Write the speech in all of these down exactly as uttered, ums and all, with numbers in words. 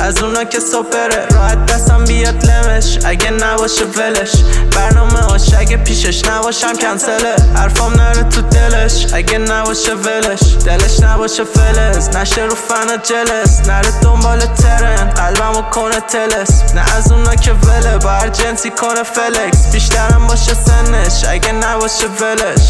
از اونا که سپره راحت دستم بیاد لمش، اگه نباشه ولش. برنامه هاش اگه پیشش نباشم کنسله، حرفام نره تو دلش اگه نباشه ولش. دلش نباشه فلز، نشه رو فنا جلس، نره دنبال ترن قلبمو کنه تلس. نه از اونا که وله با هر جنسی کنه فلکس، بیشترم باشه سنش اگه نباشه ولش.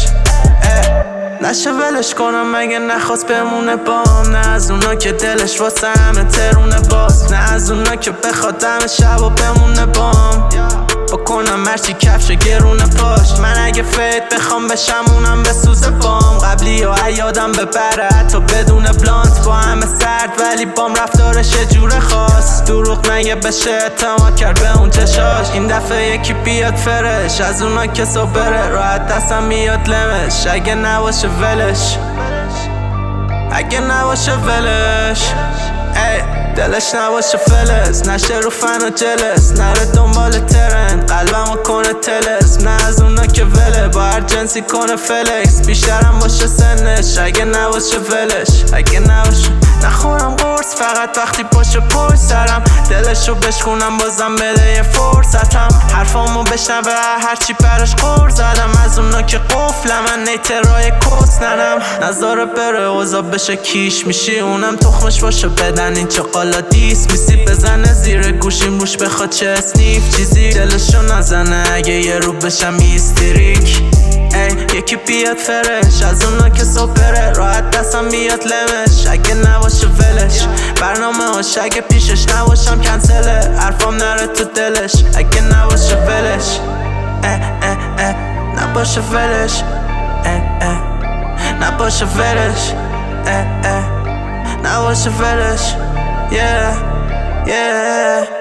نشه ولش کنم مگه نخواست بمونه بام. نه از اونا که دلش واسه همه ترونه باز، نه از اونا که بخواد دم شب و بمونه بام. بکنم مرچی کفش گرونه پاش، من اگه فید بخوام بشم اونم بسوزه بام. قبلی و عیادم ببره حتی بدون بلانت، با همه سرد ولی بام رفتارش یه جور خاص. دروغ نگه بشه اعتماد کرد به اون چشاش، این دفعه یکی بیاد فرش از اونا که صبره راحت دستم میاد لمش، اگه نباشه ولش. اگه نباشه ولش ای دلش نباشه فلز، نشه رو فنا جلس، نره دنبال ترند قلبمو کنه تلس. نه از اونا که وله با هر جنسی کنه فلکس، بیشترم باشه سنش اگه نباشه ولش. اگه نباشه نخورم قرص فقط وقتی باشه پر سرم، دلشو بشکونم بازم بده یه فرصتم. حرفامو بشنوه هرچی پرش قور زدم، از اونا که قفلم من نیترای کس ننم. نظاره بره اوزا بشه کیش میشی، اونم تخمش باشه بدن این چقالا دیس میسی. بزنه زیر گوشیم روش بخواد چه اسنیف چیزی، دلشو نزنه اگه یه رو بشم ایستریک. ای یکی بیاد فرش از اونا که سپره راحت دستم بیاد لمش، اگه نباشه ولش. برنامه هاش اگه پیشش نباشم کنسله، حرفام نره تو دلش اگه نباشه ولش. اه اه اه نباشه ولش، اه اه نباشه ولش، اه اه نباشه ولش. Yeah, yeah